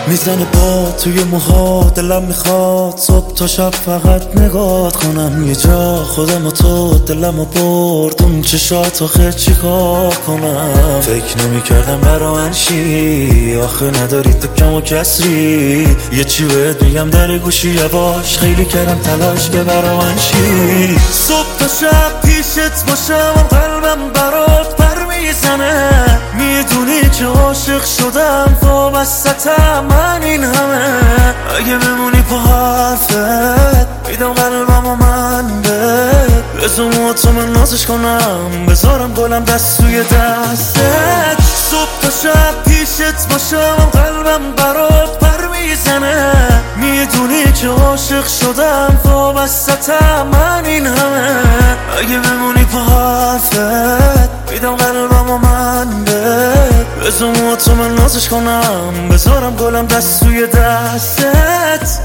میزنه با توی موها، دلم میخواد صبح تا شب فقط نگات کنم. یه جا خودم و تو دلم و برد اون چشات، آخه چی کار کنم؟ فکر نمیکردم برا من شی، آخه نداری تو کم و کسری. یه چی بهت میگم در گوشی یواش، خیلی کردم تلاش که برا من شی. صبح تا شب پیشت باشم، قلبم برات پر میزنه. میدونی که عاشق شدم، وابستم من این همه. اگه بمونی پا حرفت، میدم قلبم و من بذار موهاتو من نازش کنم، بذارم گلم دست توی دستت. صبح تا شب پیشت باشم، قلبم برات پر میزنه. میدونی که عاشق شدم، وابستم من این همه. اگه بمونی پا حرفت، میدم قلبم و من بذار موهاتو من نازش کنم، بذارم گلم دست توی دستت.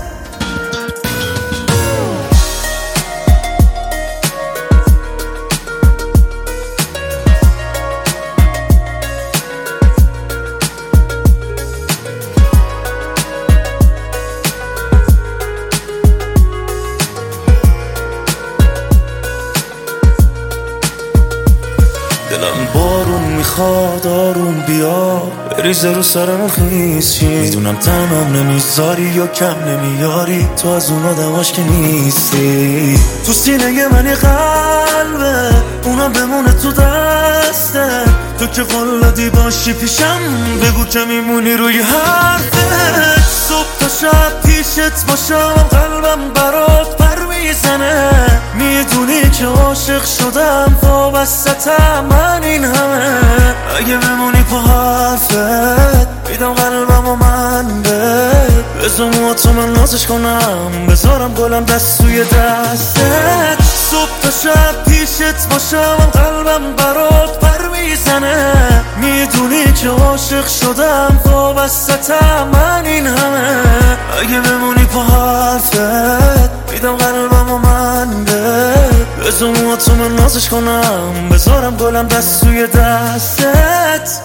دلم بارون میخواد، آروم بیا بریزه رو سرم خیس چی. میدونم تنم نمیذاری یا کم نمیاری، تو از اون آدماش که نیستی. تو سینه من یه قلبه، اونم بمونه تو دسته. تو که قلدی باشی پیشم، بگو که میمونی روی حرفت. صبح تا شب پیشت باشم، قلبم برات پر میزنه. میدونی که عاشق شدم، وابستم من این همه. اگه بمونی پا حرفت، میدم قلبم و من بذار موهاتو من نازش کنم، بذارم گلم دست توی دستت. صبح تا شب پیشت باشم، قلبم برات پر میزنه. میدونی که عاشق شدم، وابستم من این همه. اگه بمونی پا حرفت، میدم قلبم و من بذار موهاتو من نازش کنم، بذارم گلم دست توی دستت.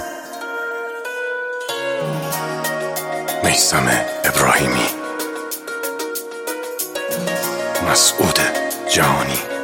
میثم ابراهیمی، مسعود جهانی.